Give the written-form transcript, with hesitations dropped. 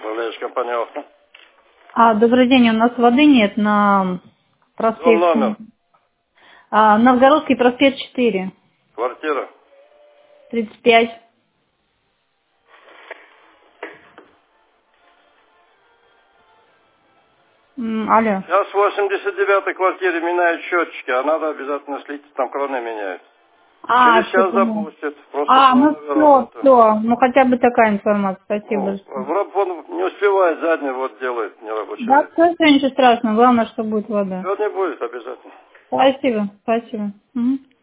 Управляющая компания «Окна». Добрый день, у нас воды нет на проспект. Номер. Новгородский проспект 4, Квартира. 35. Алло. Сейчас в 89-й квартире меняют счетчики, а надо обязательно слить, там краны меняют. Через час запустят. Все. Ну хотя бы такая информация, спасибо. Он не успевает, задний вот делает нерабочий. Да, все, ничего страшного, главное, что будет вода. Сегодня будет обязательно. Спасибо. Угу.